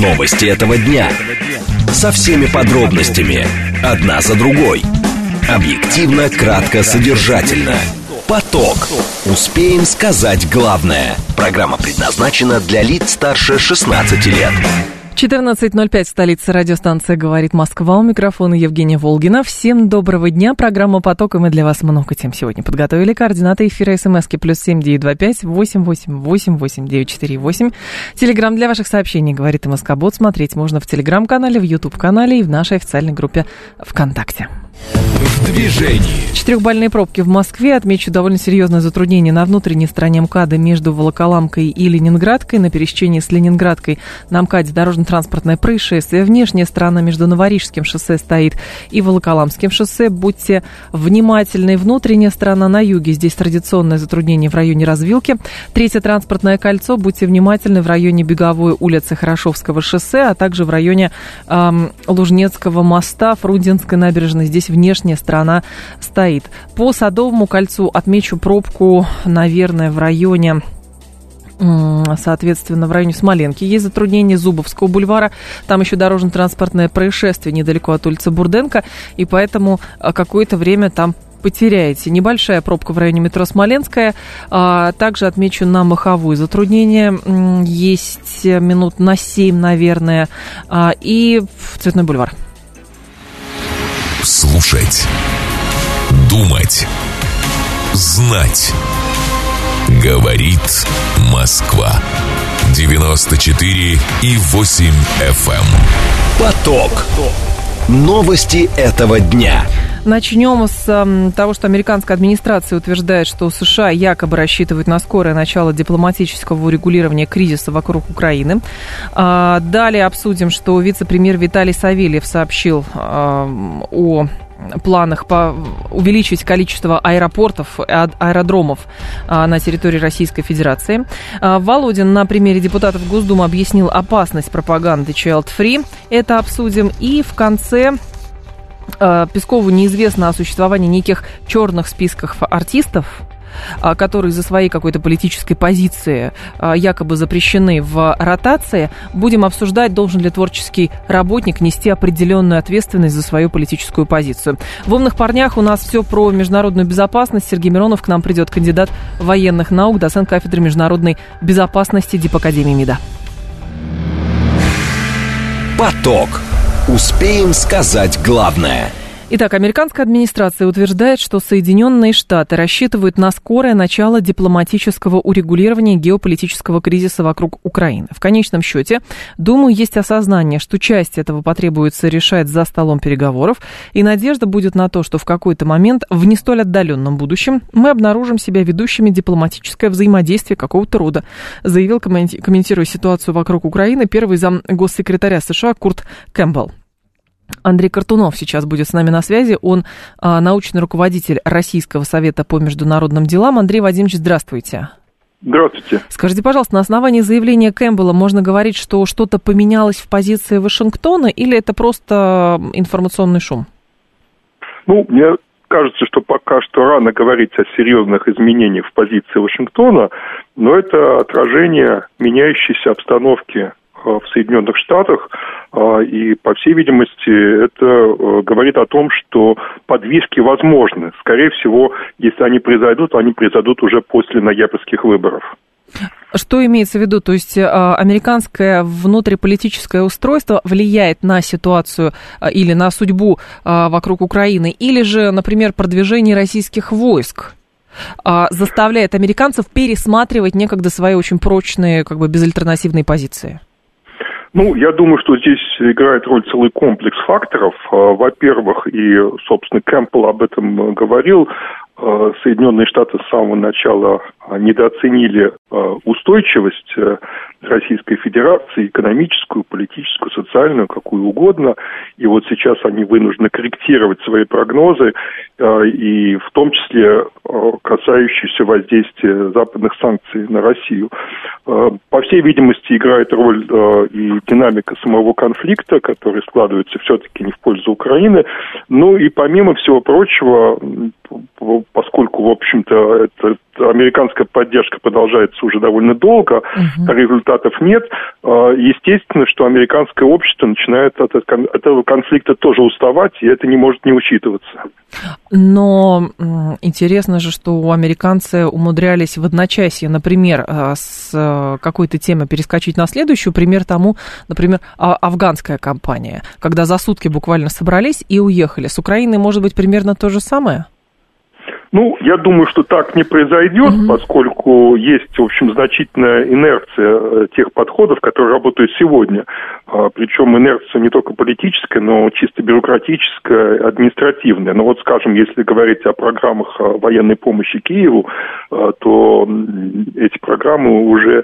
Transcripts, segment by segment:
Новости этого дня. Со всеми подробностями. Одна за другой. Объективно, кратко, содержательно. Поток. Успеем сказать главное. Программа предназначена для лиц старше 16 лет. 14:05, столица, радиостанция «Говорит Москва». У микрофона Евгения Волгина. Всем доброго дня. Программа «Поток», и мы для вас много тем сегодня подготовили. Координаты эфира СМСки +7 925 88 88 948. Телеграм для ваших сообщений «Говорит МСК-бот». Смотреть можно в Телеграм-канале, в Ютуб-канале и в нашей официальной группе ВКонтакте. В движении. 4-бальные пробки в Москве. Отмечу довольно серьезное затруднение на внутренней стороне МКАДа между Волоколамкой и Ленинградкой. На пересечении с Ленинградкой на МКАДе дорожно-транспортное происшествие. Внешняя сторона между Новорижским шоссе стоит и Волоколамским шоссе. Будьте внимательны. Внутренняя сторона на юге. Здесь традиционное затруднение в районе развилки. Третье транспортное кольцо. Будьте внимательны в районе Беговой улицы Хорошевского шоссе, а также в районе Лужнецкого моста, Фрунзенской набережной. Здесь внешняя сторона стоит. По Садовому кольцу отмечу пробку, наверное, в районе, соответственно, в районе Смоленки. Есть затруднение Зубовского бульвара. Там еще дорожно-транспортное происшествие недалеко от улицы Бурденко, и поэтому какое-то время там потеряете. Небольшая пробка в районе метро Смоленская. Также отмечу на Маховую затруднение. Есть минут на 7, наверное. И Цветной бульвар. Слушать, думать, знать. Говорит Москва. 94,8 FM. Поток. Новости этого дня. Начнем с того, что американская администрация утверждает, что США якобы рассчитывают на скорое начало дипломатического урегулирования кризиса вокруг Украины. Далее обсудим, что вице-премьер Виталий Савельев сообщил о планах увеличить количество аэропортов, аэродромов на территории Российской Федерации. Володин на примере депутатов Госдумы объяснил опасность пропаганды Child Free. Это обсудим. И в конце Пескову неизвестно о существовании неких черных списков артистов, которые из-за своей какой-то политической позиции якобы запрещены в ротации. Будем обсуждать, должен ли творческий работник нести определенную ответственность за свою политическую позицию. В «Умных парнях» у нас все про международную безопасность. Сергей Миронов к нам придет, кандидат военных наук, доцент кафедры международной безопасности Дипакадемии МИДа. Поток. Успеем сказать главное. Итак, американская администрация утверждает, что Соединенные Штаты рассчитывают на скорое начало дипломатического урегулирования геополитического кризиса вокруг Украины. В конечном счете, думаю, есть осознание, что часть этого потребуется решать за столом переговоров, и надежда будет на то, что в какой-то момент, в не столь отдаленном будущем, мы обнаружим себя ведущими дипломатическое взаимодействие какого-то рода, заявил, комментируя ситуацию вокруг Украины, первый зам госсекретаря США Курт Кэмпбелл. Андрей Картунов сейчас будет с нами на связи. Он научный руководитель Российского совета по международным делам. Андрей Вадимович, здравствуйте. Здравствуйте. Скажите, пожалуйста, на основании заявления Кэмпбелла можно говорить, что что-то поменялось в позиции Вашингтона, или это просто информационный шум? Мне кажется, что пока что рано говорить о серьезных изменениях в позиции Вашингтона, но это отражение меняющейся обстановки в Соединенных Штатах, и, по всей видимости, это говорит о том, что подвижки возможны. Скорее всего, если они произойдут уже после ноябрьских выборов. Что имеется в виду? То есть американское внутриполитическое устройство влияет на ситуацию или на судьбу вокруг Украины, или же, например, продвижение российских войск заставляет американцев пересматривать некогда свои очень прочные, безальтернативные позиции? Я думаю, что здесь играет роль целый комплекс факторов. Во-первых, и, собственно, Кэмпбелл об этом говорил, Соединенные Штаты с самого начала недооценили устойчивость Российской Федерации, экономическую, политическую, социальную, какую угодно. И вот сейчас они вынуждены корректировать свои прогнозы, и в том числе касающиеся воздействия западных санкций на Россию. По всей видимости, играет роль и динамика самого конфликта, который складывается все-таки не в пользу Украины. Ну и помимо всего прочего, поскольку, в общем-то, американская поддержка продолжается уже довольно долго, результатов нет, естественно, что американское общество начинает от этого конфликта тоже уставать, и это не может не учитываться. Но интересно же, что американцы умудрялись в одночасье, например, с какой-то темы перескочить на следующую. Пример тому, например, афганская кампания, когда за сутки буквально собрались и уехали. С Украиной может быть примерно то же самое? Ну, я думаю, что так не произойдет, поскольку есть, в общем, значительная инерция тех подходов, которые работают сегодня. Причем инерция не только политическая, но чисто бюрократическая, административная. Но вот, скажем, если говорить о программах военной помощи Киеву, то эти программы уже,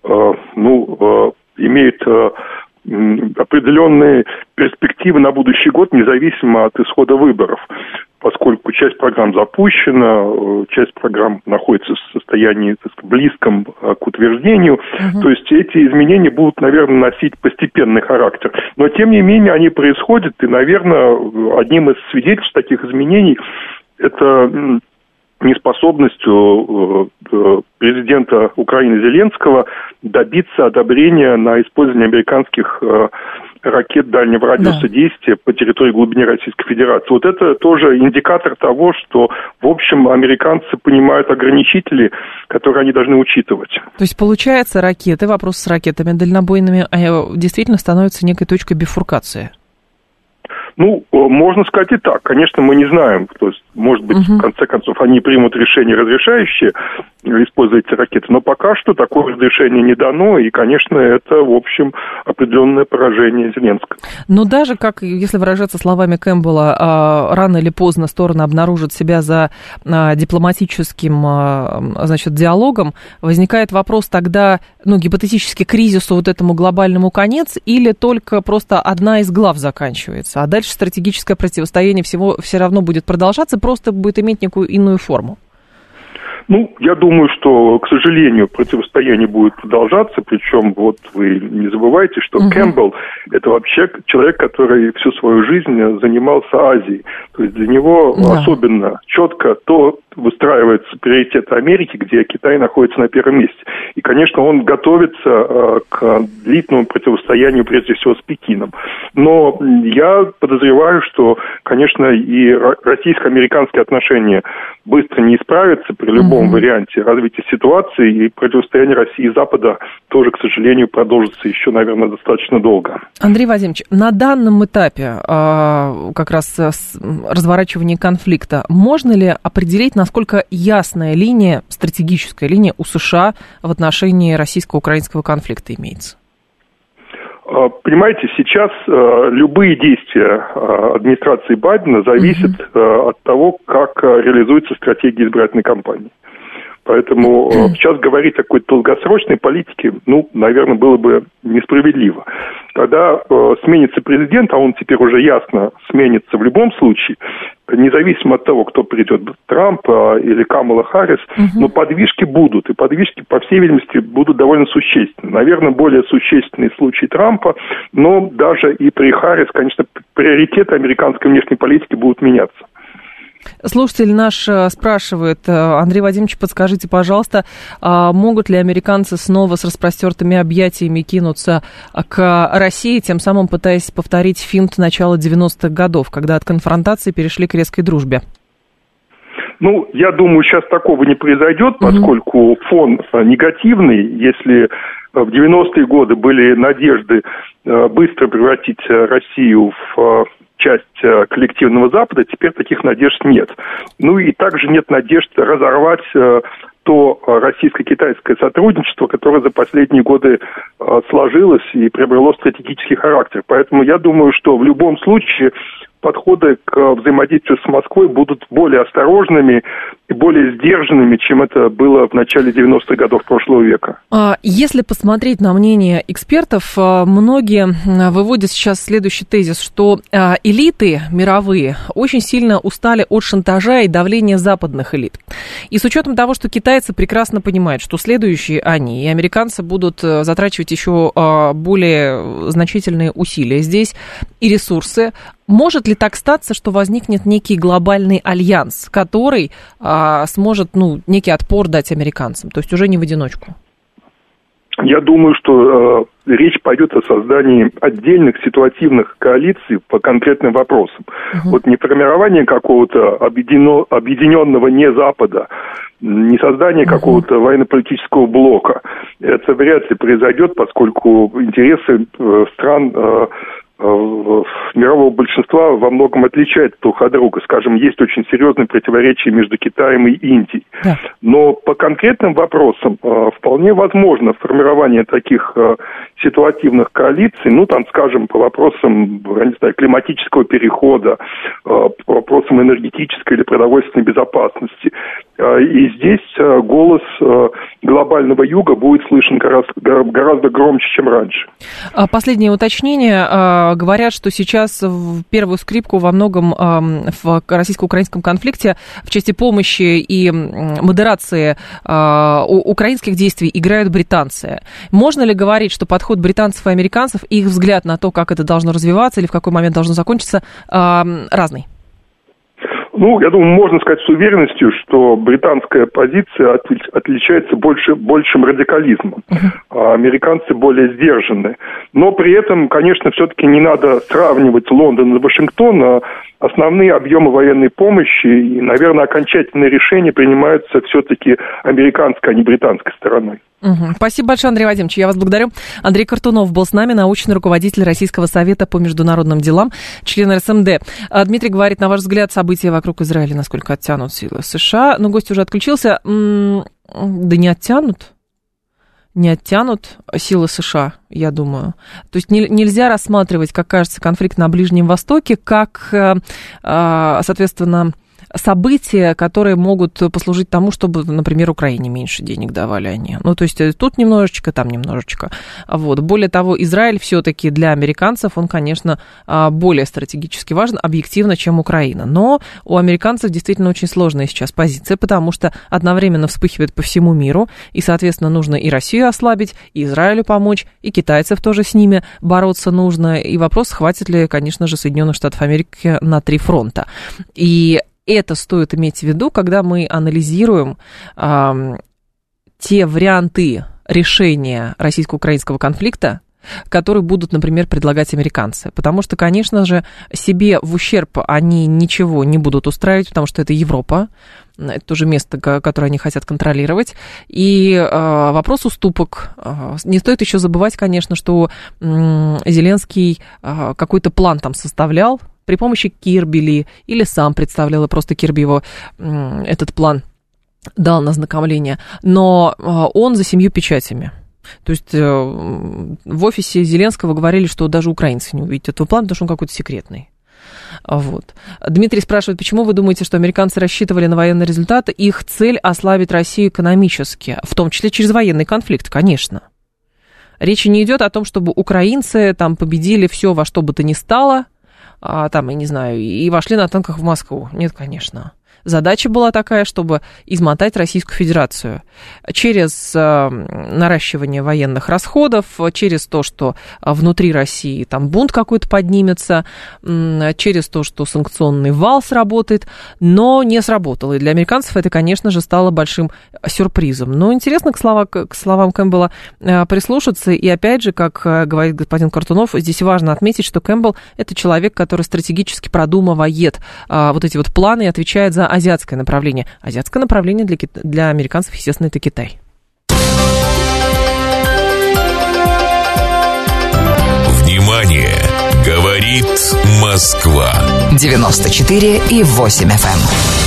имеют определенные перспективы на будущий год, независимо от исхода выборов, поскольку часть программ запущена, часть программ находится в состоянии, так сказать, близком к утверждению. То есть эти изменения будут, наверное, носить постепенный характер. Но, тем не менее, они происходят, и, наверное, одним из свидетельств таких изменений это неспособностью президента Украины Зеленского добиться одобрения на использование американских ракет дальнего радиуса действия по территории глубины Российской Федерации. Вот это тоже индикатор того, что, в общем, американцы понимают ограничители, которые они должны учитывать. То есть, получается, ракеты, вопрос с ракетами дальнобойными, действительно становятся некой точкой бифуркации? Ну, можно сказать и так. Конечно, мы не знаем. То есть, может быть, в конце концов, они примут решение, разрешающее использовать эти ракеты. Но пока что такое разрешение не дано. И, конечно, это, в общем, определенное поражение Зеленского. Но даже, как, если выражаться словами Кэмпбелла, рано или поздно стороны обнаружат себя за дипломатическим, значит, диалогом, возникает вопрос тогда, гипотетически кризису вот этому глобальному конец, или только просто одна из глав заканчивается, а дальше стратегическое противостояние все равно будет продолжаться, просто будет иметь некую иную форму? Ну, я думаю, что, к сожалению, противостояние будет продолжаться, причем вот вы не забывайте, что Кэмпбелл – это вообще человек, который всю свою жизнь занимался Азией. То есть для него особенно четко выстраивается приоритет Америки, где Китай находится на первом месте. И, конечно, он готовится к длительному противостоянию, прежде всего, с Пекином. Но я подозреваю, что, конечно, и российско-американские отношения быстро не исправятся при любом варианте развития ситуации, и противостояние России и Запада тоже, к сожалению, продолжится еще, наверное, достаточно долго. Андрей Вадимович, на данном этапе как раз разворачивания конфликта можно ли определить, насколько ясная линия, стратегическая линия у США в отношении российско-украинского конфликта имеется? Понимаете, сейчас любые действия администрации Байдена зависят от того, как реализуется стратегия избирательной кампании. Поэтому сейчас говорить о какой-то долгосрочной политике, наверное, было бы несправедливо. Когда сменится президент, а он теперь уже ясно сменится в любом случае, независимо от того, кто придет, Трамп или Камала Харрис, но подвижки будут, и подвижки, по всей видимости, будут довольно существенны. Наверное, более существенный случай Трампа, но даже и при Харрис, конечно, приоритеты американской внешней политики будут меняться. Слушатель наш спрашивает: Андрей Вадимович, подскажите, пожалуйста, могут ли американцы снова с распростертыми объятиями кинуться к России, тем самым пытаясь повторить финт начала 90-х годов, когда от конфронтации перешли к резкой дружбе? Я думаю, сейчас такого не произойдет, поскольку фон негативный. Если в 90-е годы были надежды быстро превратить Россию в часть коллективного Запада, теперь таких надежд нет. И также нет надежд разорвать то российско-китайское сотрудничество, которое за последние годы сложилось и приобрело стратегический характер. Поэтому я думаю, что в любом случае подходы к взаимодействию с Москвой будут более осторожными и более сдержанными, чем это было в начале 90-х годов прошлого века. Если посмотреть на мнение экспертов, многие выводят сейчас следующий тезис, что элиты мировые очень сильно устали от шантажа и давления западных элит. И с учетом того, что китайцы прекрасно понимают, что следующие они и американцы будут затрачивать еще более значительные усилия здесь и ресурсы, Может ли так статься, что возникнет некий глобальный альянс, который сможет, некий отпор дать американцам, то есть уже не в одиночку? Я думаю, что речь пойдет о создании отдельных ситуативных коалиций по конкретным вопросам. Вот не формирование какого-то объединенного не Запада, не создание какого-то военно-политического блока. Это вряд ли произойдет, поскольку интересы стран мирового большинства во многом отличаются друг от друга. Скажем, есть очень серьезные противоречия между Китаем и Индией. Да. Но по конкретным вопросам вполне возможно формирование таких ситуативных коалиций, скажем, по вопросам, климатического перехода, по вопросам энергетической или продовольственной безопасности. И здесь голос глобального юга будет слышен гораздо громче, чем раньше. Последнее уточнение. Говорят, что сейчас первую скрипку во многом в российско-украинском конфликте в части помощи и модерации украинских действий играют британцы. Можно ли говорить, что подход британцев и американцев, их взгляд на то, как это должно развиваться или в какой момент должно закончиться, разный? Я думаю, можно сказать с уверенностью, что британская позиция отличается большим радикализмом, а американцы более сдержанные. Но при этом, конечно, все-таки не надо сравнивать Лондон и Вашингтон, а основные объемы военной помощи и, наверное, окончательные решения принимаются все-таки американской, а не британской стороной. Спасибо большое, Андрей Вадимович. Я вас благодарю. Андрей Картунов был с нами, научный руководитель Российского совета по международным делам, член РСМД. Дмитрий говорит, на ваш взгляд, события вокруг Израиля насколько оттянут силы США? Гость уже отключился. Да не оттянут. Не оттянут силы США, я думаю. То есть нельзя рассматривать, как кажется, конфликт на Ближнем Востоке как, соответственно, события, которые могут послужить тому, чтобы, например, Украине меньше денег давали они. То есть тут немножечко, там немножечко. Более того, Израиль все-таки для американцев, он, конечно, более стратегически важен, объективно, чем Украина. Но у американцев действительно очень сложная сейчас позиция, потому что одновременно вспыхивает по всему миру, и, соответственно, нужно и Россию ослабить, и Израилю помочь, и китайцев тоже с ними бороться нужно. И вопрос, хватит ли, конечно же, Соединенных Штатов Америки на 3 фронта. И это стоит иметь в виду, когда мы анализируем те варианты решения российско-украинского конфликта, которые будут, например, предлагать американцы. Потому что, конечно же, себе в ущерб они ничего не будут устраивать, потому что это Европа, это тоже место, которое они хотят контролировать. И вопрос уступок. Не стоит еще забывать, конечно, что Зеленский какой-то план там составлял, при помощи Кирби или сам представлял, и просто Кирби его этот план дал на ознакомление. Но он за 7 печатями. То есть в офисе Зеленского говорили, что даже украинцы не увидят этого плана, потому что он какой-то секретный. Дмитрий спрашивает, почему вы думаете, что американцы рассчитывали на военный результат? Их цель ослабить Россию экономически, в том числе через военный конфликт, конечно. Речи не идет о том, чтобы украинцы там победили все во что бы то ни стало, и вошли на танках в Москву. Нет, конечно. Задача была такая, чтобы измотать Российскую Федерацию через наращивание военных расходов, через то, что внутри России там бунт какой-то поднимется, через то, что санкционный вал сработает, но не сработало. И для американцев это, конечно же, стало большим сюрпризом. Но интересно к словам Кэмпбелла прислушаться. И опять же, как говорит господин Картунов, здесь важно отметить, что Кэмпбелл – это человек, который стратегически продумывает вот эти вот планы и отвечает за азиатское направление. Азиатское направление для американцев, естественно, это Китай. Внимание! Говорит Москва. 94,8 FM.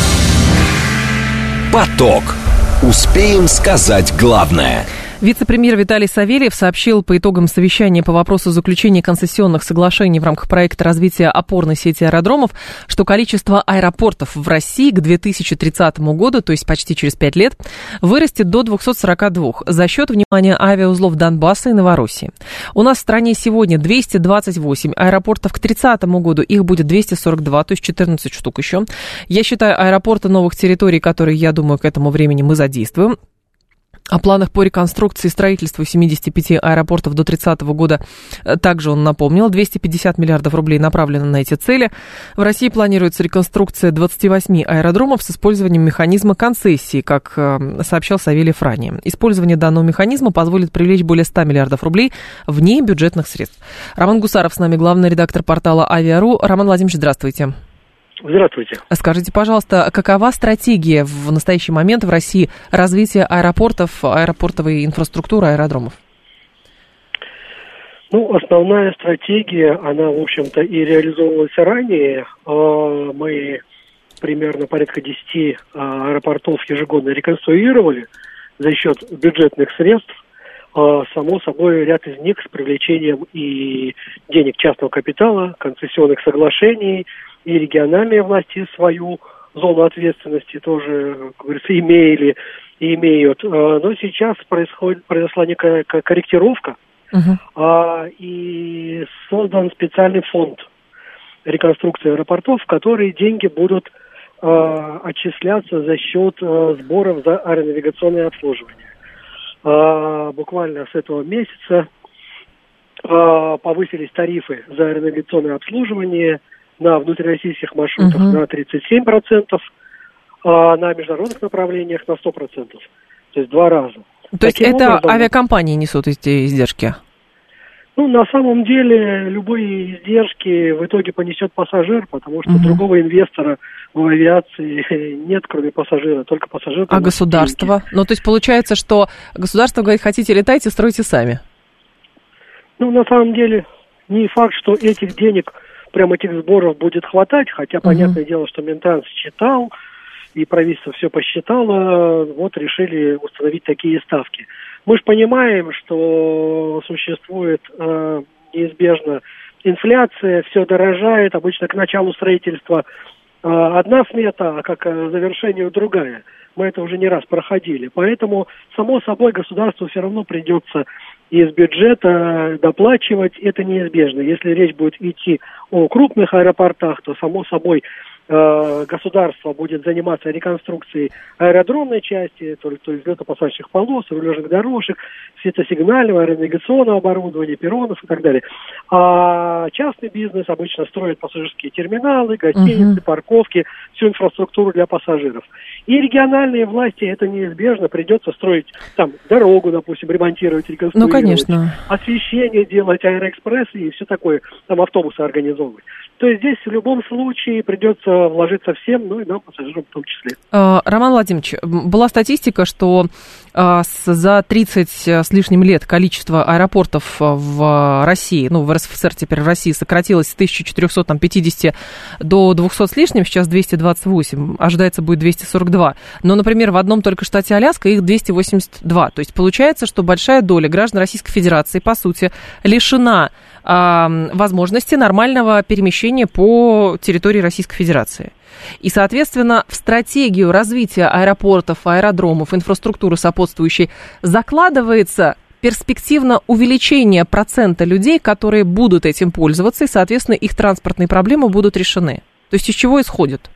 Поток. Успеем сказать главное. Вице-премьер Виталий Савельев сообщил по итогам совещания по вопросу заключения концессионных соглашений в рамках проекта развития опорной сети аэродромов, что количество аэропортов в России к 2030 году, то есть почти через 5 лет, вырастет до 242 за счет, внимания, авиаузлов Донбасса и Новороссии. У нас в стране сегодня 228 аэропортов, к 2030 году их будет 242, то есть 14 штук еще. Я считаю, аэропорты новых территорий, которые, я думаю, к этому времени мы задействуем, О планах по реконструкции и строительству 75 аэропортов до 30 года также он напомнил. 250 миллиардов рублей направлено на эти цели. В России планируется реконструкция 28 аэродромов с использованием механизма концессии, как сообщал Савельев ранее. Использование данного механизма позволит привлечь более 100 миллиардов рублей вне бюджетных средств. Роман Гусаров с нами, главный редактор портала Авиа.ру. Роман Владимирович, здравствуйте. Здравствуйте. Скажите, пожалуйста, какова стратегия в настоящий момент в России развития аэропортов, аэропортовой инфраструктуры, аэродромов? Основная стратегия, она, в общем-то, и реализовывалась ранее. Мы примерно порядка 10 аэропортов ежегодно реконструировали за счет бюджетных средств. Само собой, ряд из них с привлечением и денег частного капитала, концессионных соглашений, и региональные власти свою зону ответственности тоже, как говорится, имели и имеют. Но сейчас произошла некая корректировка, и создан специальный фонд реконструкции аэропортов, в который деньги будут отчисляться за счет сборов за аэронавигационное обслуживание. Буквально с этого месяца повысились тарифы за аэронавигационное обслуживание на внутрироссийских маршрутах на 37%, а на международных направлениях на 100%. То есть 2 раза. То есть это авиакомпании несут эти издержки? На самом деле, любые издержки в итоге понесет пассажир, потому что другого инвестора в авиации нет, кроме пассажира, только пассажир. А государство? То есть получается, что государство говорит, хотите летайте, стройте сами? На самом деле, не факт, что этих денег, этих сборов будет хватать, хотя понятное дело, что Минтранс считал, и правительство все посчитало, решили установить такие ставки. Мы же понимаем, что существует неизбежно инфляция, все дорожает, обычно к началу строительства одна смета, а к завершению другая. Мы это уже не раз проходили. Поэтому, само собой, государству все равно придется из бюджета доплачивать, это неизбежно. Если речь будет идти о крупных аэропортах, то, само собой, государство будет заниматься реконструкцией аэродромной части, то есть взлетно-посадочных полос, рулежных дорожек, светосигнального, аэронавигационного оборудования, перронов и так далее. А частный бизнес обычно строит пассажирские терминалы, гостиницы, парковки, всю инфраструктуру для пассажиров. И региональные власти, это неизбежно, придется строить дорогу, допустим, ремонтировать, реконструировать. Конечно. Освещение делать, аэроэкспрессы и все такое, автобусы организовывать. То есть здесь в любом случае придется вложиться всем, и нам, пассажирам в том числе. Роман Владимирович, была статистика, что за 30 с лишним лет количество аэропортов в России, в РСФСР теперь в России, сократилось с 1450 до 200 с лишним, сейчас 228, ожидается будет 242. Но, например, в одном только штате Аляска их 282. То есть получается, что большая доля граждан Российской Федерации, по сути, лишена возможности нормального перемещения по территории Российской Федерации. И, соответственно, в стратегию развития аэропортов, аэродромов, инфраструктуры сопутствующей закладывается перспективно увеличение процента людей, которые будут этим пользоваться, и, соответственно, их транспортные проблемы будут решены. То есть из чего исходит?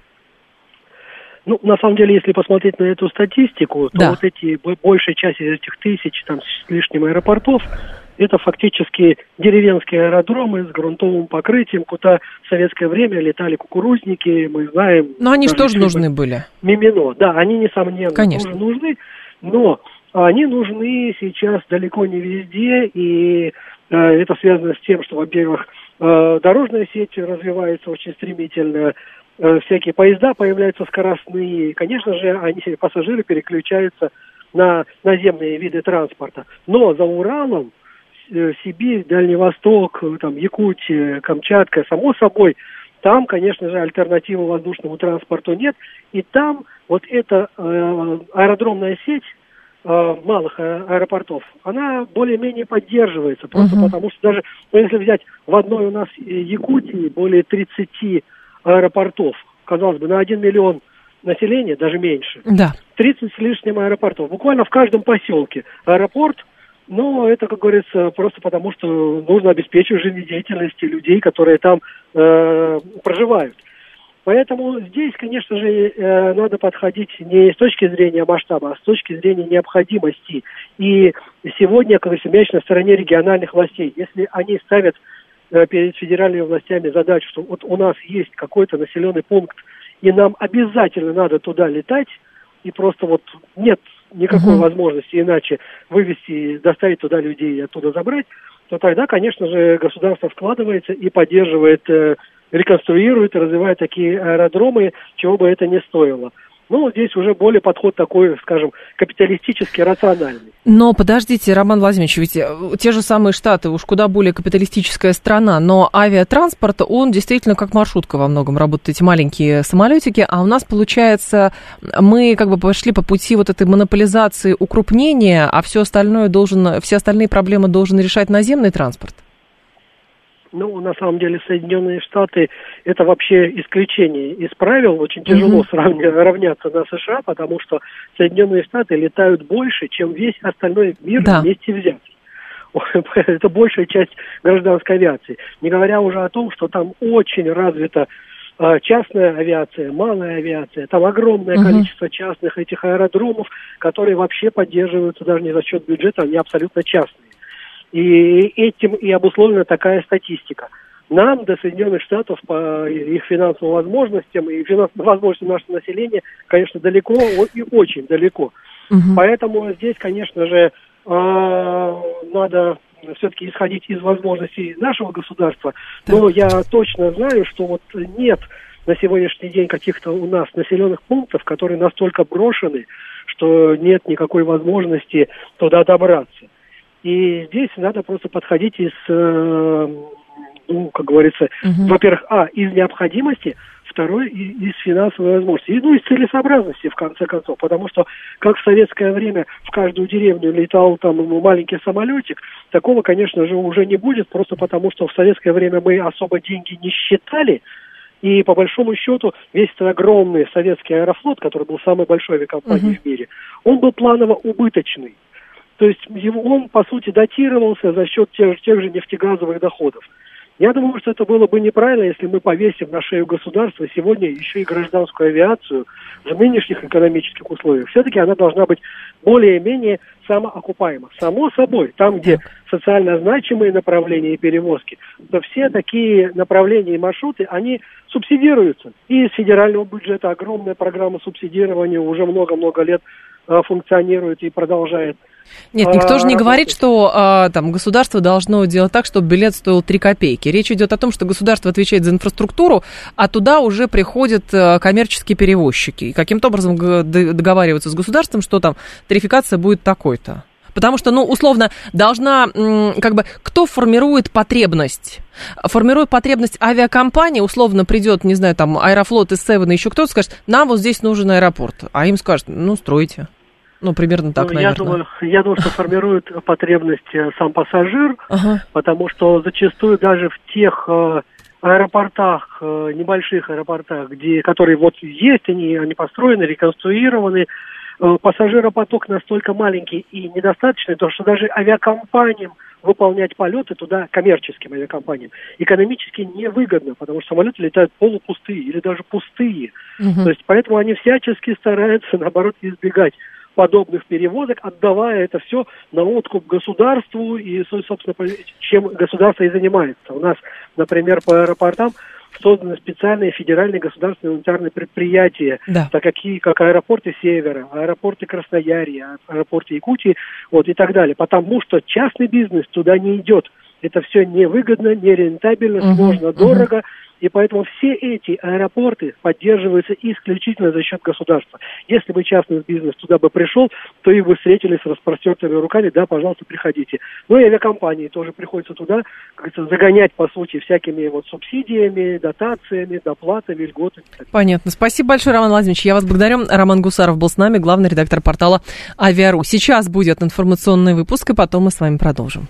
На самом деле, если посмотреть на эту статистику, то большая часть из этих тысяч с лишним аэропортов, это фактически деревенские аэродромы с грунтовым покрытием, куда в советское время летали кукурузники, мы знаем. Но они же тоже нужны были. Мимино, да, они, несомненно, конечно, тоже нужны, но они нужны сейчас далеко не везде, и это связано с тем, что, во-первых, дорожная сеть развивается очень стремительно, всякие поезда появляются скоростные, конечно же, пассажиры переключаются на наземные виды транспорта. Но за Уралом Сибирь, Дальний Восток, Якутия, Камчатка, само собой, там, конечно же, альтернативы воздушному транспорту нет, и там эта аэродромная сеть малых аэропортов, она более-менее поддерживается, просто потому что даже, если взять в одной у нас Якутии более 30 аэропортов, казалось бы, на 1 миллион населения, даже меньше, 30 с лишним аэропортов, буквально в каждом поселке аэропорт. Но это, как говорится, просто потому, что нужно обеспечивать жизнедеятельность людей, которые там проживают. Поэтому здесь, конечно же, надо подходить не с точки зрения масштаба, а с точки зрения необходимости. И сегодня, как говорится, мяч на стороне региональных властей. Если они ставят перед федеральными властями задачу, что вот у нас есть какой-то населенный пункт, и нам обязательно надо туда летать, и просто вот нет никакой возможности иначе вывести, доставить туда людей и оттуда забрать, то тогда, конечно же, государство вкладывается и поддерживает, реконструирует и развивает такие аэродромы, чего бы это ни стоило. Ну, здесь уже более подход такой, скажем, капиталистический, рациональный. Но подождите, Роман Владимирович, ведь те же самые Штаты, уж куда более капиталистическая страна, но авиатранспорт, он действительно как маршрутка во многом работает, эти маленькие самолетики, а у нас, получается, мы как бы пошли по пути вот этой монополизации, укрупнения, а все остальные проблемы должен решать наземный транспорт. Ну, на самом деле, Соединенные Штаты – это вообще исключение из правил. Очень тяжело равняться на США, потому что Соединенные Штаты летают больше, чем весь остальной мир вместе взятый. Это большая часть гражданской авиации. Не говоря уже о том, что там очень развита частная авиация, малая авиация. Там огромное количество частных этих аэродромов, которые вообще поддерживаются даже не за счет бюджета, они абсолютно частные. И этим и обусловлена такая статистика. Нам до Соединенных Штатов по их финансовым возможностям и возможностям нашего населения, конечно, далеко и очень далеко. Поэтому здесь, конечно же, надо все-таки исходить из возможностей нашего государства. Но я точно знаю, что вот нет на сегодняшний день каких-то у нас населенных пунктов, которые настолько брошены, что нет никакой возможности туда добраться. И здесь надо просто подходить из, как говорится, во-первых, из необходимости, второй, из финансовой возможности, и, из целесообразности, в конце концов, потому что, как в советское время в каждую деревню летал там маленький самолетик, такого, конечно же, уже не будет, просто потому что в советское время мы особо деньги не считали, и, по большому счету, весь этот огромный советский аэрофлот, который был самой большой авиакомпанией в мире, он был планово убыточный. То есть он, по сути, датировался за счет тех же нефтегазовых доходов. Я думаю, что это было бы неправильно, если мы повесим на шею государства сегодня еще и гражданскую авиацию в нынешних экономических условиях. Все-таки она должна быть более-менее самоокупаема. Само собой, там, где социально значимые направления и перевозки, то все такие направления и маршруты, они субсидируются. И из федерального бюджета огромная программа субсидирования уже много-много лет функционирует и продолжает. Нет, никто же не говорит, что там государство должно делать так, чтобы билет стоил 3 копейки. Речь идет о том, что государство отвечает за инфраструктуру, а туда уже приходят коммерческие перевозчики. И каким-то образом договариваются с государством, что там тарификация будет такой-то. Потому что, условно, должна, кто формирует потребность? Формирует потребность авиакомпания, условно придет, не знаю, там, Аэрофлот, С7, еще кто-то скажет, нам вот здесь нужен аэропорт. А им скажут, стройте. Примерно так, наверное. Я думаю, что формирует потребность сам пассажир, потому что зачастую даже в тех аэропортах, небольших аэропортах, которые вот есть, они построены, реконструированы, пассажиропоток настолько маленький и недостаточный, что даже авиакомпаниям выполнять полеты туда, коммерческим авиакомпаниям, экономически невыгодно, потому что самолеты летают полупустые или даже пустые. То есть поэтому они всячески стараются, наоборот, избегать подобных перевозок, отдавая это все на откуп государству, и, собственно, чем государство и занимается. У нас, например, по аэропортам созданы специальные федеральные государственные унитарные предприятия, такие как аэропорты Севера, аэропорты Красноярья, аэропорты Якутии, и так далее. Потому что частный бизнес туда не идет. Это все невыгодно, нерентабельно, сложно, дорого. И поэтому все эти аэропорты поддерживаются исключительно за счет государства. Если бы частный бизнес туда бы пришел, то их бы встретили с распростертыми руками, пожалуйста, приходите. И авиакомпании тоже приходится туда, как говорится, загонять, по сути, всякими субсидиями, дотациями, доплатами, льготами. Понятно. Спасибо большое, Роман Владимирович. Я вас благодарю. Роман Гусаров был с нами, главный редактор портала Авиа.ру. Сейчас будет информационный выпуск, и потом мы с вами продолжим.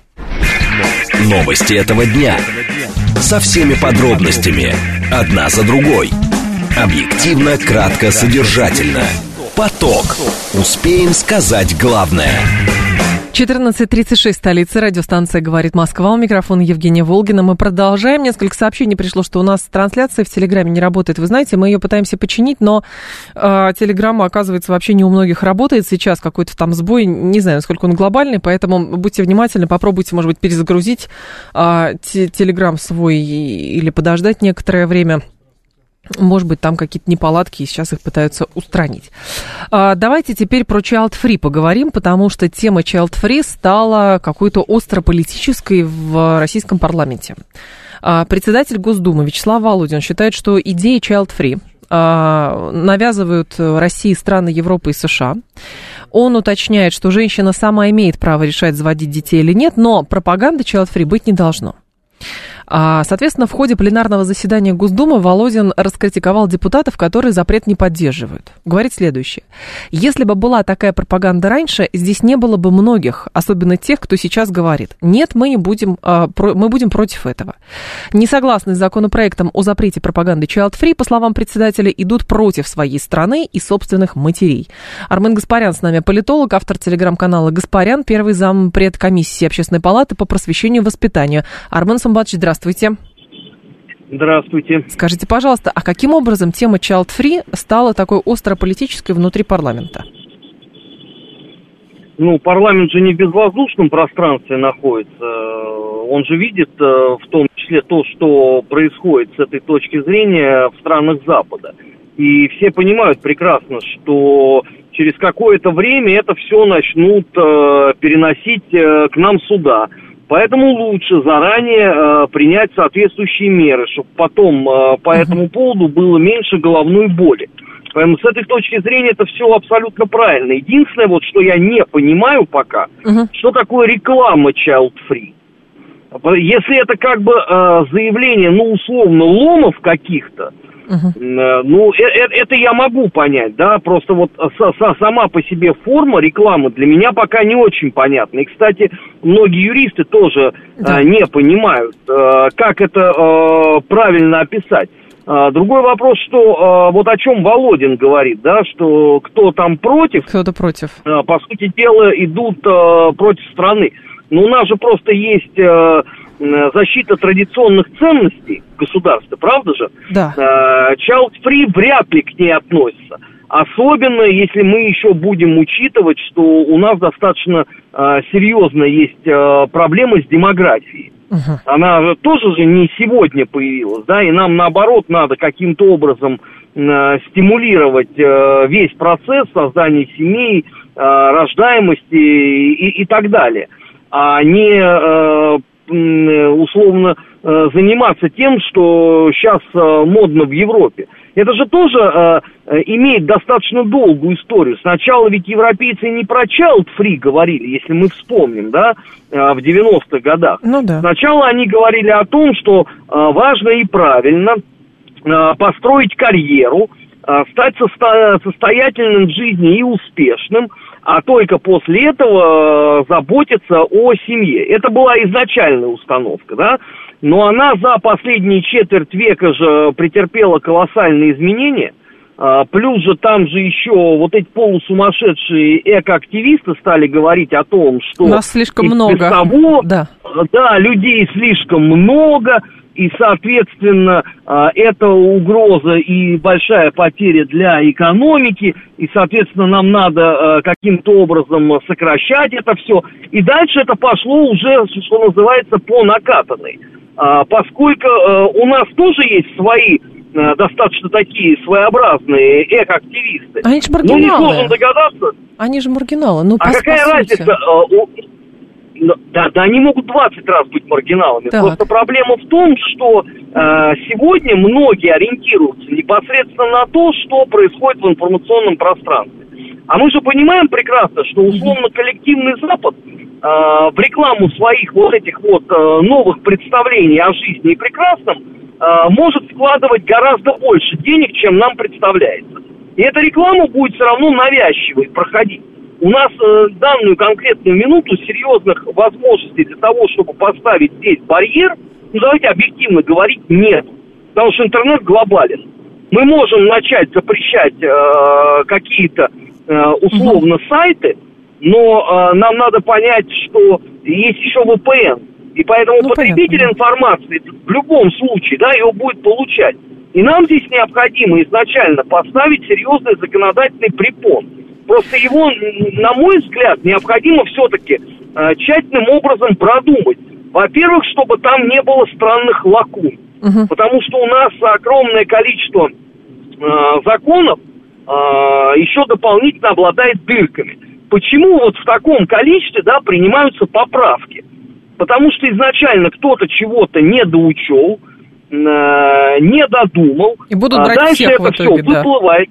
Новости этого дня. Со всеми подробностями. Одна за другой. Объективно, кратко, содержательно. Поток. Успеем сказать главное. 14:36, столица, радиостанция «Говорит Москва». У микрофона Евгения Волгина. Мы продолжаем. Несколько сообщений пришло, что у нас трансляция в Телеграме не работает. Вы знаете, мы ее пытаемся починить, но Телеграм, оказывается, вообще не у многих работает сейчас. Какой-то там сбой, не знаю, насколько он глобальный, поэтому будьте внимательны, попробуйте, может быть, перезагрузить Телеграм свой или подождать некоторое время. Может быть, там какие-то неполадки, и сейчас их пытаются устранить. Давайте теперь про Child Free поговорим, потому что тема Child Free стала какой-то остро-политической в российском парламенте. Председатель Госдумы Вячеслав Володин считает, что идеи Child Free навязывают России страны Европы и США. Он уточняет, что женщина сама имеет право решать, заводить детей или нет, но пропаганды Child Free быть не должно. Соответственно, в ходе пленарного заседания Госдумы Володин раскритиковал депутатов, которые запрет не поддерживают. Говорит следующее. Если бы была такая пропаганда раньше, здесь не было бы многих, особенно тех, кто сейчас говорит. Нет, мы будем против этого. Не согласны с законопроектом о запрете пропаганды Child Free, по словам председателя, идут против своей страны и собственных матерей. Армен Гаспарян с нами, политолог, автор телеграм-канала «Гаспарян», первый зампред комиссии Общественной палаты по просвещению и воспитанию. Армен Самбатович, здравствуйте. Здравствуйте. Скажите, пожалуйста, а каким образом тема Child Free стала такой остро-политической внутри парламента? Парламент же не в безвоздушном пространстве находится. Он же видит в том числе то, что происходит с этой точки зрения в странах Запада. И все понимают прекрасно, что через какое-то время это все начнут переносить к нам сюда. Поэтому лучше заранее принять соответствующие меры, чтобы потом по этому поводу было меньше головной боли. Поэтому с этой точки зрения это все абсолютно правильно. Единственное, что я не понимаю пока, что такое реклама Child Free. Если это заявление, условно, ломов каких-то, это я могу понять, да, просто сама по себе форма рекламы для меня пока не очень понятна. И, кстати, многие юристы тоже не понимают, как это правильно описать. Другой вопрос, что о чем Володин говорит, да, что кто там против, кто-то против. По сути дела, идут против страны. Но у нас же просто есть защита традиционных ценностей государства, правда же? Да. Child Free вряд ли к ней относится. Особенно, если мы еще будем учитывать, что у нас достаточно серьезно есть проблемы с демографией. Она тоже же не сегодня появилась, да, и нам, наоборот, надо каким-то образом стимулировать весь процесс создания семей, рождаемости и так далее, а не условно заниматься тем, что сейчас модно в Европе. Это же тоже имеет достаточно долгую историю. Сначала ведь европейцы не про Child Free говорили, если мы вспомним, да, в 90-х годах. Да. Сначала они говорили о том, что важно и правильно построить карьеру, стать состоятельным в жизни и успешным, а только после этого заботиться о семье. Это была изначальная установка, да, но она за последние четверть века же претерпела колоссальные изменения, плюс же там же еще эти полусумасшедшие экоактивисты стали говорить о том, что... Нас слишком много. Да, людей слишком много, и, соответственно, это угроза и большая потеря для экономики, и, соответственно, нам надо каким-то образом сокращать это все. И дальше это пошло уже, что называется, по накатанной. Поскольку у нас тоже есть свои достаточно такие своеобразные эко-активисты. Они же маргиналы. Несложно догадаться. Они же маргиналы. Какая разница? Да, они могут 20 раз быть маргиналами. Так. Просто проблема в том, что сегодня многие ориентируются непосредственно на то, что происходит в информационном пространстве. А мы же понимаем прекрасно, что условно коллективный Запад в рекламу своих этих новых представлений о жизни и прекрасном может вкладывать гораздо больше денег, чем нам представляется. И эта реклама будет все равно навязчивой проходить. У нас в данную конкретную минуту серьезных возможностей для того, чтобы поставить здесь барьер, давайте объективно говорить, нет. Потому что интернет глобален. Мы можем начать запрещать какие-то условно сайты, Но нам надо понять, что есть еще VPN. И поэтому потребитель информации в любом случае, да, его будет получать. И нам здесь необходимо изначально поставить серьезный законодательный препон. Просто его, на мой взгляд, необходимо все-таки тщательным образом продумать. Во-первых, чтобы там не было странных лакун. Потому что у нас огромное количество законов еще дополнительно обладает дырками. Почему вот в таком количестве, да, принимаются поправки? Потому что изначально кто-то чего-то не доучел, не додумал, и будут брать дальше всех это в итоге, все выплывает.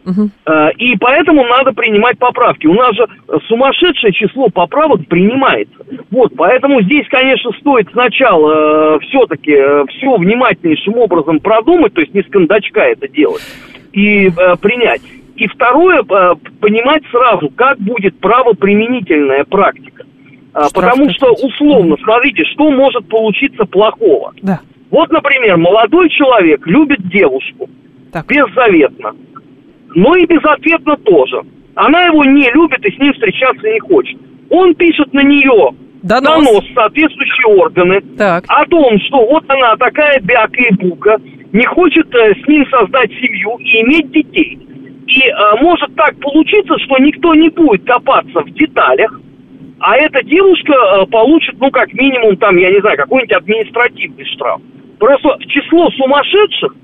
И поэтому надо принимать поправки. У нас же сумасшедшее число поправок принимается. Вот, поэтому здесь, конечно, стоит сначала все-таки все внимательнейшим образом продумать, то есть не с кондачка это делать, и принять. И второе, понимать сразу, как будет правоприменительная практика. Потому что, условно, смотрите, что может получиться плохого. Да. Вот, например, молодой человек любит девушку беззаветно, но и безответно тоже. Она его не любит и с ним встречаться не хочет. Он пишет на нее донос в соответствующие органы о том, что вот она такая бяка и бука, не хочет с ним создать семью и иметь детей. И может так получиться, что никто не будет копаться в деталях, а эта девушка получит, ну, как минимум, там, я не знаю, какой-нибудь административный штраф. Просто число сумасшедших,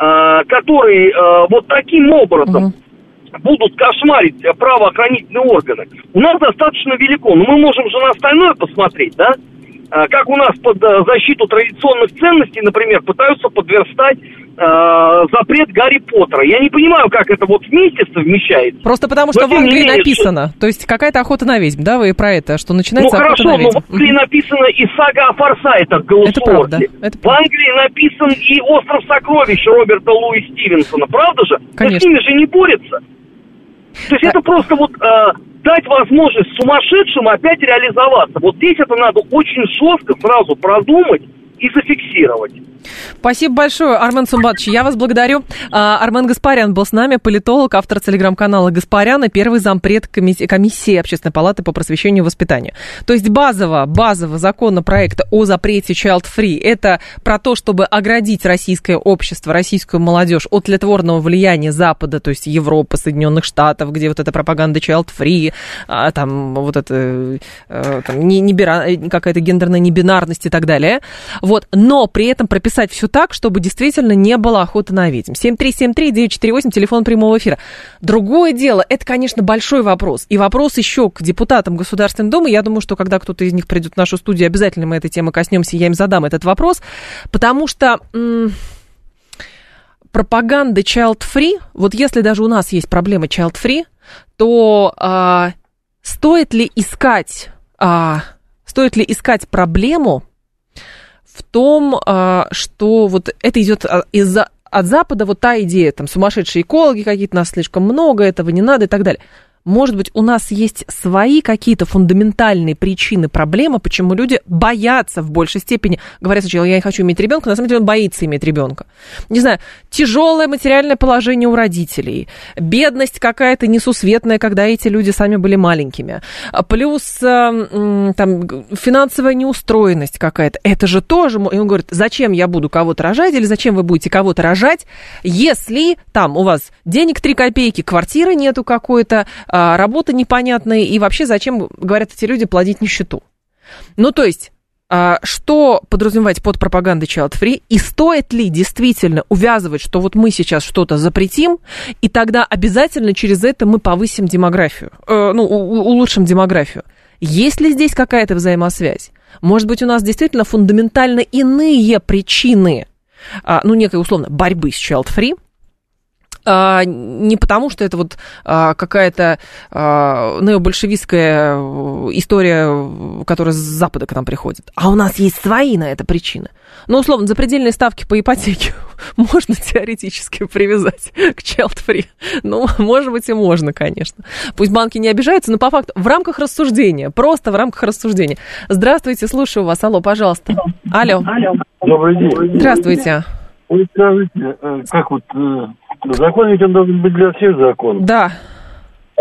которые вот таким образом будут кошмарить правоохранительные органы, у нас достаточно велико. Но мы можем же на остальное посмотреть, да? Как у нас под защиту традиционных ценностей, например, пытаются подверстать запрет Гарри Поттера. Я не понимаю, как это вот вместе совмещается. Просто потому, что в Англии написано. То есть какая-то охота на ведьм, да, вы про это, что начинается охота на ведьм. Ну хорошо, но в Англии написано и сага о Форсайтах Голдсворте. В Англии написан и Остров сокровищ Роберта Луи Стивенсона. Правда же? Конечно. Но с ними же не борется. То есть это просто вот дать возможность сумасшедшим опять реализоваться. Вот здесь это надо очень жестко сразу продумать и зафиксировать. Спасибо большое, Армен Сумбатович. Я вас благодарю. Армен Гаспарян был с нами, политолог, автор телеграм-канала Гаспаряна, первый зампред комиссии Общественной палаты по просвещению и воспитанию. То есть базово законопроекта о запрете child-free – это про то, чтобы оградить российское общество, российскую молодежь от тлетворного влияния Запада, то есть Европы, Соединенных Штатов, где вот эта пропаганда child-free, там вот это какая-то гендерная небинарность и так далее. Вот. Но при этом прописать все так, чтобы действительно не было охоты на ведьм. 7373948, телефон прямого эфира. Другое дело, это, конечно, большой вопрос. И вопрос еще к депутатам Государственной Думы. Я думаю, что когда кто-то из них придет в нашу студию, обязательно мы этой темы коснемся, и я им задам этот вопрос. Потому что пропаганда child-free, вот если даже у нас есть проблема child-free, то стоит ли искать проблему в том, что вот это идет от Запада, вот та идея, там, сумасшедшие экологи какие-то, нас слишком много, этого не надо и так далее. Может быть, у нас есть свои какие-то фундаментальные причины, проблемы, почему люди боятся в большей степени. Говорят сначала, я не хочу иметь ребенка, на самом деле он боится иметь ребенка. Не знаю, тяжелое материальное положение у родителей, бедность какая-то несусветная, когда эти люди сами были маленькими, плюс там финансовая неустроенность какая-то. Это же тоже, и он говорит, зачем я буду кого-то рожать, или зачем вы будете кого-то рожать, если там у вас денег 3 копейки, квартиры нету какой-то, работа непонятная, и вообще зачем, говорят эти люди, плодить нищету. Ну, то есть, что подразумевать под пропагандой child-free, и стоит ли действительно увязывать, что вот мы сейчас что-то запретим, и тогда обязательно через это мы повысим демографию, улучшим демографию. Есть ли здесь какая-то взаимосвязь? Может быть, у нас действительно фундаментально иные причины, некой условно борьбы с child-free, не потому, что это вот какая-то необольшевистская история, которая с Запада к нам приходит, а у нас есть свои на это причины. Ну, условно, запредельные ставки по ипотеке можно теоретически привязать к child-free. Ну, может быть, и можно, конечно. Пусть банки не обижаются, но по факту в рамках рассуждения, просто в рамках рассуждения. Здравствуйте, слушаю вас. Алло, пожалуйста. Алло. Добрый день. Здравствуйте. Вы скажите, как вот... Закон ведь он должен быть для всех закон. Да.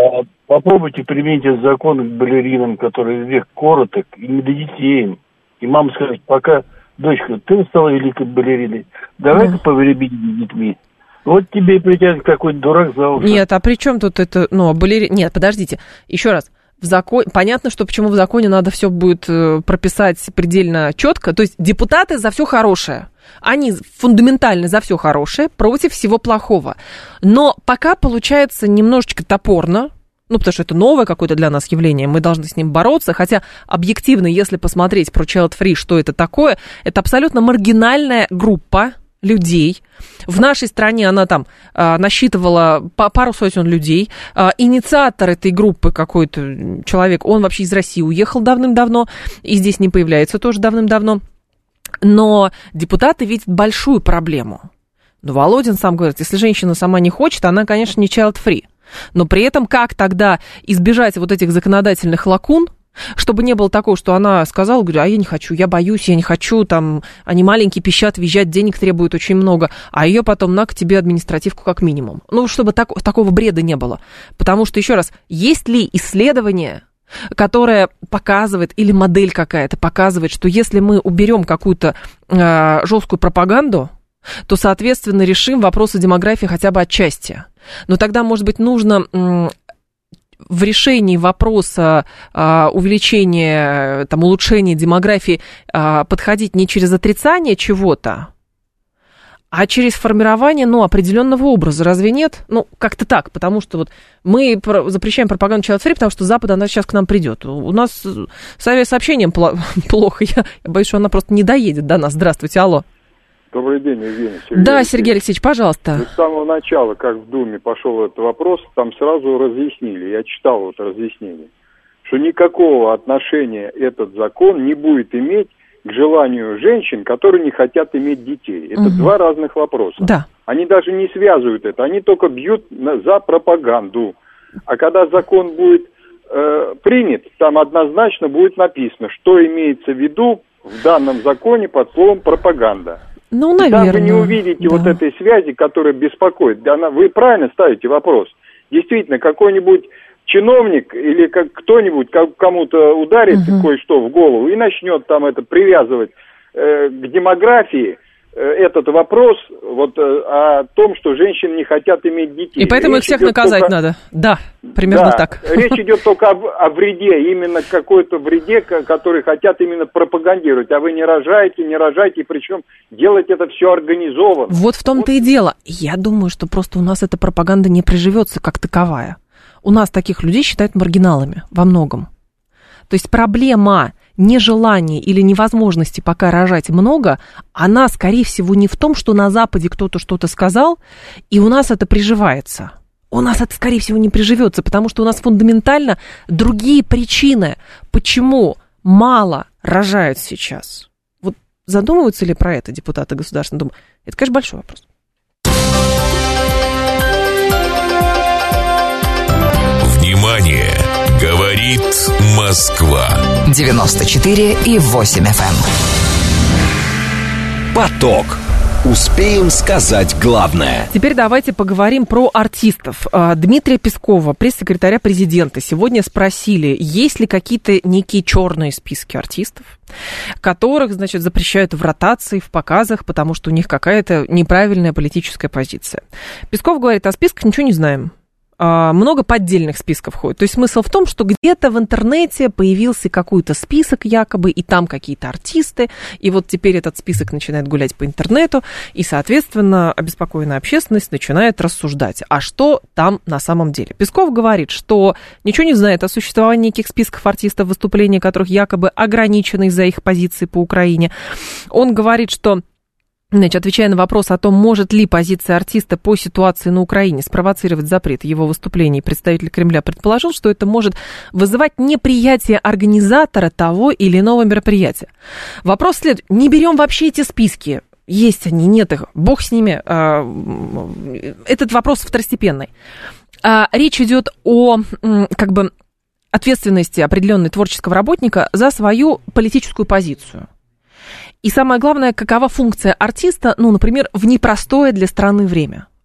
попробуйте применить этот закон к балеринам, которые век короток, и не до детей. И мама скажет, пока, дочка, ты стала великой балериной, давай-ка повременим с детьми. Вот тебе и притянет какой-то дурак за уши. Нет, а при чем тут это, Нет, подождите, еще раз. Понятно, что почему в законе надо все будет прописать предельно четко. То есть депутаты за все хорошее. Они фундаментально за все хорошее, против всего плохого. Но пока получается немножечко топорно, потому что это новое какое-то для нас явление, мы должны с ним бороться, хотя объективно, если посмотреть про Child Free, что это такое, это абсолютно маргинальная группа людей. В нашей стране она там насчитывала пару сотен людей. Инициатор этой группы какой-то человек, он вообще из России уехал давным-давно, и здесь не появляется тоже давным-давно. Но депутаты видят большую проблему. Но Володин сам говорит, если женщина сама не хочет, она, конечно, не child-free. Но при этом как тогда избежать вот этих законодательных лакун, чтобы не было такого, что она сказала, говорю, а я не хочу, я боюсь, я не хочу, там, они маленькие, пищат, визжат, денег требуют очень много, а ее потом на к тебе административку как минимум. Чтобы такого бреда не было. Потому что, еще раз, есть ли исследование, которое показывает, или модель какая-то показывает, что если мы уберем какую-то жесткую пропаганду, то, соответственно, решим вопросы демографии хотя бы отчасти. Но тогда, может быть, нужно в решении вопроса увеличения, улучшения демографии подходить не через отрицание чего-то, а через формирование, определенного образа. Разве нет? Как-то так, потому что мы запрещаем пропаганду Child Free, потому что Запад, она сейчас к нам придет. У нас с авиасообщением плохо, я боюсь, что она просто не доедет до нас. Здравствуйте, алло. Добрый день, Евгений. Сергей да, Сергей Алексеевич, пожалуйста. С самого начала, как в Думе пошел этот вопрос, там сразу разъяснили, я читал разъяснение, что никакого отношения этот закон не будет иметь к желанию женщин, которые не хотят иметь детей. Это два разных вопроса. Да. Они даже не связывают это, они только бьют за пропаганду. А когда закон будет принят, там однозначно будет написано, что имеется в виду в данном законе под словом пропаганда. Наверное. Там вы не увидите вот этой связи, которая беспокоит. Вы правильно ставите вопрос. Действительно, какой-нибудь чиновник или кто-нибудь кому-то ударит кое-что в голову и начнет там это привязывать к демографии, этот вопрос о том, что женщины не хотят иметь детей. И поэтому их всех наказать надо. Да, примерно так. Речь идет только о вреде, именно какой-то вреде, который хотят именно пропагандировать. А вы не рожайте, причем делать это все организованно. Вот в том-то и дело. Я думаю, что просто у нас эта пропаганда не приживется как таковая. У нас таких людей считают маргиналами во многом. То есть проблема нежелания или невозможности пока рожать много, она, скорее всего, не в том, что на Западе кто-то что-то сказал, и у нас это приживается. У нас это, скорее всего, не приживется, потому что у нас фундаментально другие причины, почему мало рожают сейчас. Задумываются ли про это депутаты Государственной Думы? Это, конечно, большой вопрос. Внимание! Говорит Москва. 94,8 FM. Поток. Успеем сказать главное. Теперь давайте поговорим про артистов. Дмитрия Пескова, пресс-секретаря президента, сегодня спросили, есть ли какие-то некие черные списки артистов, которых, запрещают в ротации, в показах, потому что у них какая-то неправильная политическая позиция. Песков говорит, о списках ничего не знаем. Много поддельных списков ходит. То есть смысл в том, что где-то в интернете появился какой-то список якобы, и там какие-то артисты, и вот теперь этот список начинает гулять по интернету, и, соответственно, обеспокоенная общественность начинает рассуждать, а что там на самом деле. Песков говорит, что ничего не знает о существовании неких списков артистов, выступления которых якобы ограничены из-за их позиции по Украине. Он говорит, что отвечая на вопрос о том, может ли позиция артиста по ситуации на Украине спровоцировать запрет его выступлений, представитель Кремля предположил, что это может вызывать неприятие организатора того или иного мероприятия. Вопрос следует. Не берем вообще эти списки. Есть они, нет их. Бог с ними. Этот вопрос второстепенный. Речь идет о ответственности определенной творческого работника за свою политическую позицию. И самое главное, какова функция артиста, например, в непростое для страны время.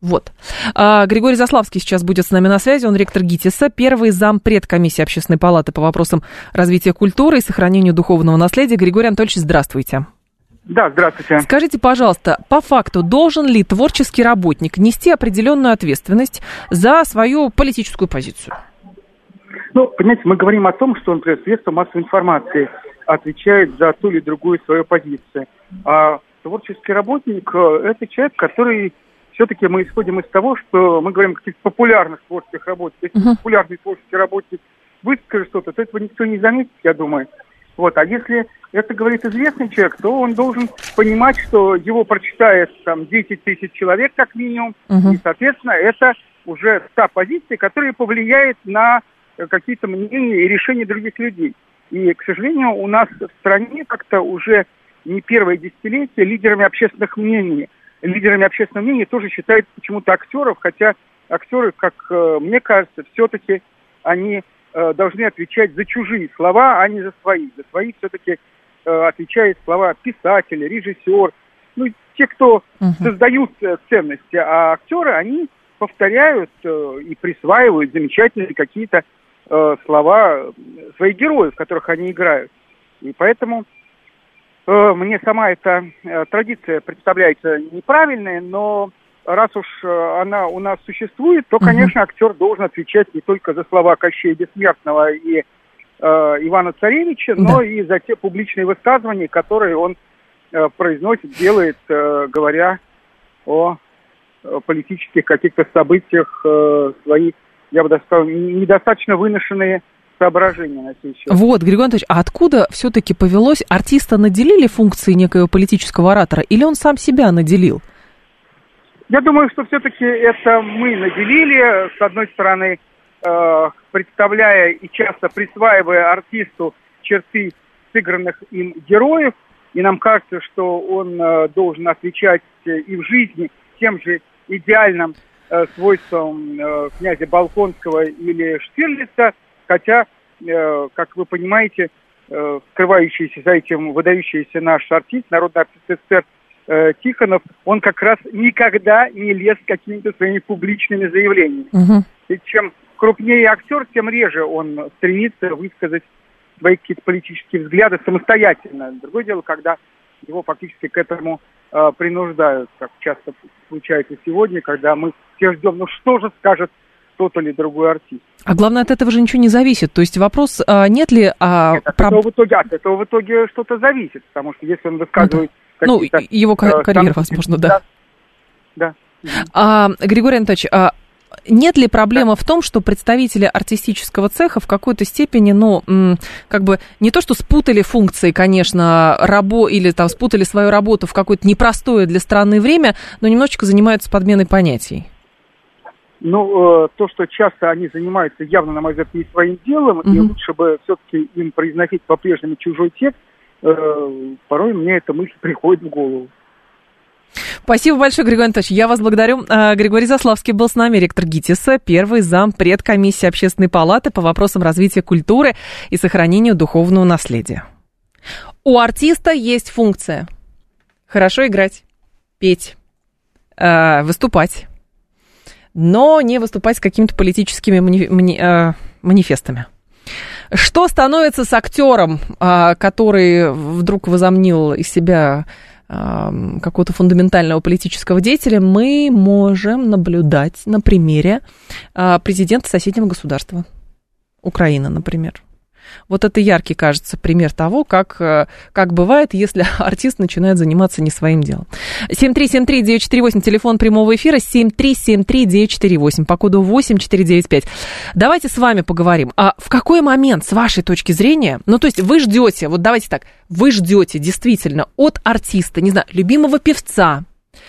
Вот. Григорий Заславский сейчас будет с нами на связи. Он ректор ГИТИСа, первый зампред комиссии Общественной палаты по вопросам развития культуры и сохранению духовного наследия. Григорий Анатольевич, здравствуйте. Да, здравствуйте. Скажите, пожалуйста, по факту должен ли творческий работник нести определенную ответственность за свою политическую позицию? Ну, понимаете, мы говорим о том, что, например, средства массовой информации отвечает за ту или другую свою позицию. А творческий работник – это человек, который... Все-таки мы исходим из того, что мы говорим о каких-то популярных творческих работниках. Если популярный творческий работник выскажет что-то, то этого никто не заметит, я думаю. Вот. А если это говорит известный человек, то он должен понимать, что его прочитает там 10 тысяч человек как минимум, и, соответственно, это уже та позиция, которая повлияет на какие-то мнения и решения других людей. И, к сожалению, у нас в стране как-то уже не первое десятилетие лидерами общественных мнений тоже считают почему-то актеров, хотя актеры, как мне кажется, все-таки они должны отвечать за чужие слова, а не за свои. За свои все-таки отвечают слова писатель, режиссер, ну, те, кто создают ценности, а актеры, они повторяют и присваивают замечательные какие-то слова своих героев, которых они играют. И поэтому мне сама эта традиция представляется неправильной, но раз уж она у нас существует, то, конечно, актер должен отвечать не только за слова Кощея Бессмертного и Ивана Царевича, но и за те публичные высказывания, которые он произносит, делает, говоря о политических каких-то событиях своих, я бы даже сказал, недостаточно выношенные соображения на сей счет. Вот, Григорий Анатольевич, а откуда все-таки повелось? Артиста наделили функции некоего политического оратора, или он сам себя наделил? Я думаю, что все-таки это мы наделили, с одной стороны, представляя и часто присваивая артисту черты сыгранных им героев, и нам кажется, что он должен отвечать и в жизни тем же идеальным свойствам князя Болконского или Штирлица, хотя, как вы понимаете, скрывающийся за этим выдающийся наш артист, народный артист СССР Тихонов, он как раз никогда не лез с какими-то своими публичными заявлениями. И чем крупнее актер, тем реже он стремится высказать свои какие-то политические взгляды самостоятельно. Другое дело, когда его фактически к этому принуждают, как часто случается сегодня, когда мы все ждем, ну что же скажет тот или другой артист. А главное, от этого же ничего не зависит. То есть вопрос, нет ли... Нет, от этого в итоге что-то зависит, потому что если он высказывает... Ну, его карьера, возможно, да. Да. Григорий Анатольевич, нет ли проблемы в том, что представители артистического цеха в какой-то степени, ну, как бы не то, что спутали функции, конечно, или там спутали свою работу в какое-то непростое для страны время, но немножечко занимаются подменой понятий? Ну, то, что часто они занимаются явно, на мой взгляд, не своим делом, и лучше бы все-таки им произносить по-прежнему чужой текст, порой мне эта мысль приходит в голову. Спасибо большое, Григорий Анатольевич. Я вас благодарю. Григорий Заславский был с нами, ректор ГИТИСа, первый зампред комиссии Общественной палаты по вопросам развития культуры и сохранению духовного наследия. У артиста есть функция. Хорошо играть, петь, выступать, но не выступать с какими-то политическими манифестами. Что становится с актером, который вдруг возомнил из себя какого-то фундаментального политического деятеля, мы можем наблюдать на примере президента соседнего государства, Украины, например. Вот это яркий, кажется, пример того, как бывает, если артист начинает заниматься не своим делом. 7373948, телефон прямого эфира, 7373948, по коду 8495. Давайте с вами поговорим. А в какой момент, с вашей точки зрения, ну, то есть вы ждете, вот давайте так, вы ждете действительно от артиста, не знаю, любимого певца,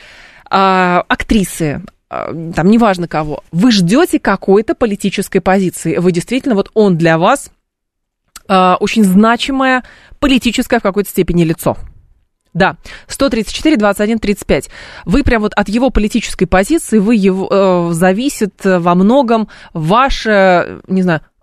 актрисы, там, неважно кого, вы ждете какой-то политической позиции, вы действительно, вот он для вас очень значимое политическое в какой-то степени лицо. Да, 134-21-35. Вы прям вот от его политической позиции, зависит во многом ваше, не знаю,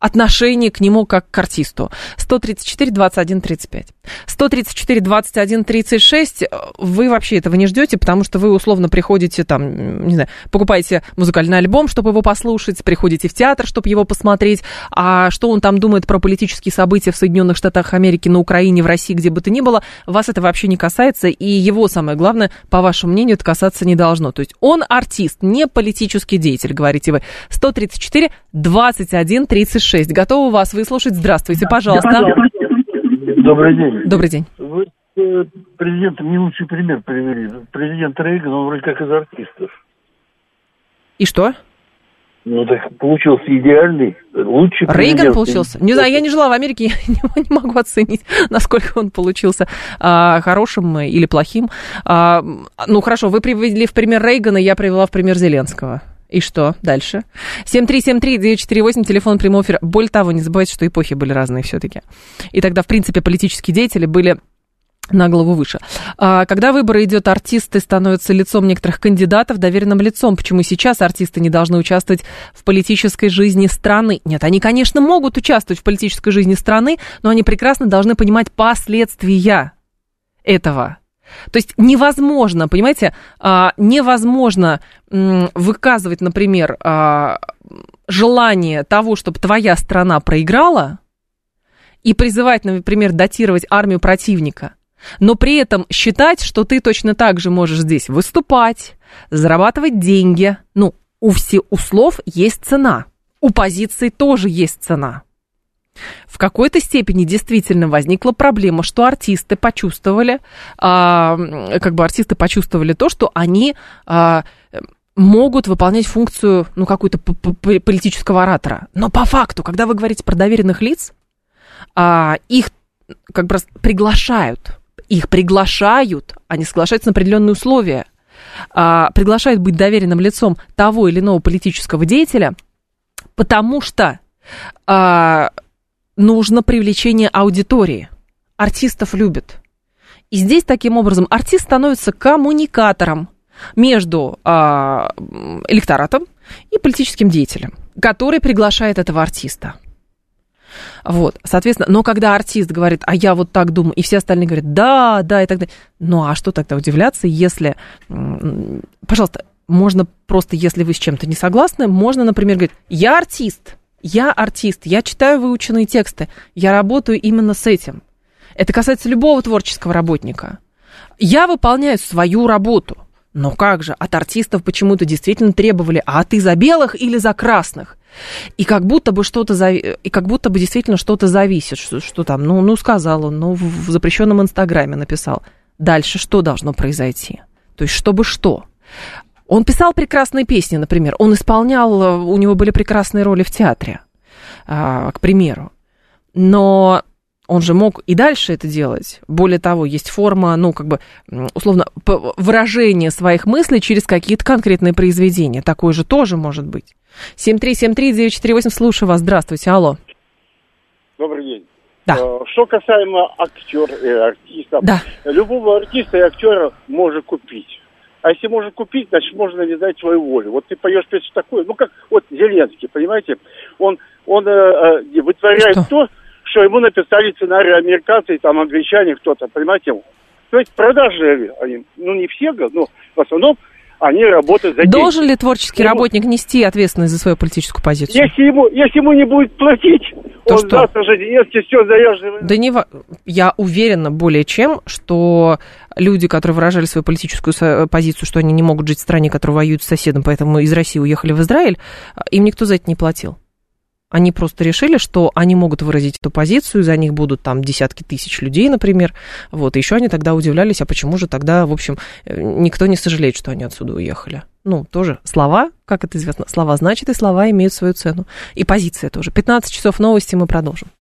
отношение к нему как к артисту. 134, 21, 35. 134, 21, 36. Вы вообще этого не ждете, потому что вы условно приходите там, не знаю, покупаете музыкальный альбом, чтобы его послушать, приходите в театр, чтобы его посмотреть, а что он там думает про политические события в Соединенных Штатах Америки, на Украине, в России, где бы то ни было, вас это вообще не касается, и его, самое главное, по вашему мнению, это касаться не должно. То есть он артист, не политический деятель, говорите вы. 134, 21, 36. Готовы вас выслушать. Здравствуйте, пожалуйста. Добрый день. Добрый день. Вы президентом не лучший пример привели. Президент Рейган, он вроде как из артистов. И что? Ну, так получился идеальный, лучший президент. Рейган получился? Не знаю, я не жила в Америке, я не могу оценить, насколько он получился хорошим или плохим. Ну, хорошо, вы привели в пример Рейгана, я привела в пример Зеленского. И что дальше? 7373948, телефон прямого эфира. Более того, не забывайте, что эпохи были разные все-таки. И тогда, в принципе, политические деятели были на голову выше. Когда выборы идет, артисты становятся лицом некоторых кандидатов, доверенным лицом. Почему сейчас артисты не должны участвовать в политической жизни страны? Нет, они, конечно, могут участвовать в политической жизни страны, но они прекрасно должны понимать последствия этого. То есть невозможно, понимаете, невозможно выказывать, например, желание того, чтобы твоя страна проиграла, и призывать, например, датировать армию противника, но при этом считать, что ты точно так же можешь здесь выступать, зарабатывать деньги. Ну, у слов есть цена, у позиций тоже есть цена. В какой-то степени действительно возникла проблема, что артисты почувствовали, то, что они могут выполнять функцию, ну, какую-то политического оратора. Но по факту, когда вы говорите про доверенных лиц, их как бы приглашают, они соглашаются на определенные условия, приглашают быть доверенным лицом того или иного политического деятеля, потому что нужно привлечение аудитории. Артистов любят. И здесь, таким образом, артист становится коммуникатором между электоратом и политическим деятелем, который приглашает этого артиста. Вот, соответственно, но когда артист говорит, а я вот так думаю, и все остальные говорят, да, и так далее, ну а что тогда удивляться, если, пожалуйста, можно просто, если вы с чем-то не согласны, можно, например, говорить, я артист, я читаю выученные тексты, я работаю именно с этим. Это касается любого творческого работника. Я выполняю свою работу. Но как же, от артистов почему-то действительно требовали, а ты за белых или за красных? И как будто бы действительно что-то зависит, что там, ну сказал он, в запрещенном Инстаграме написал. Дальше что должно произойти? То есть, чтобы что? Он писал прекрасные песни, например, он исполнял, у него были прекрасные роли в театре, к примеру. Но он же мог и дальше это делать. Более того, есть форма, условно, выражения своих мыслей через какие-то конкретные произведения. Такое же тоже может быть. 7373948, слушаю вас. Здравствуйте, алло. Добрый день. Да. Что касаемо артистов, да. Любого артиста и актера можно купить. А если можно купить, значит, можно навязать свою волю. Вот ты поешь песню такую, как вот Зеленский, понимаете, он вытворяет то, что ему написали сценарий американцы, там, англичане, кто-то, понимаете? То есть продажи они, не все, но в основном они работают за деньги. Должен ли творческий работник нести ответственность за свою политическую позицию? Если ему не будет платить, то он завтра же если все заряжено. Я уверена более чем, что люди, которые выражали свою политическую позицию, что они не могут жить в стране, которая воюет с соседом, поэтому из России уехали в Израиль, им никто за это не платил. Они просто решили, что они могут выразить эту позицию, за них будут там десятки тысяч людей, например. Вот, и еще они тогда удивлялись, а почему же тогда, в общем, никто не сожалеет, что они отсюда уехали. Тоже слова, как это известно, слова значит, и слова имеют свою цену. И позиция тоже. 15 часов новости, мы продолжим.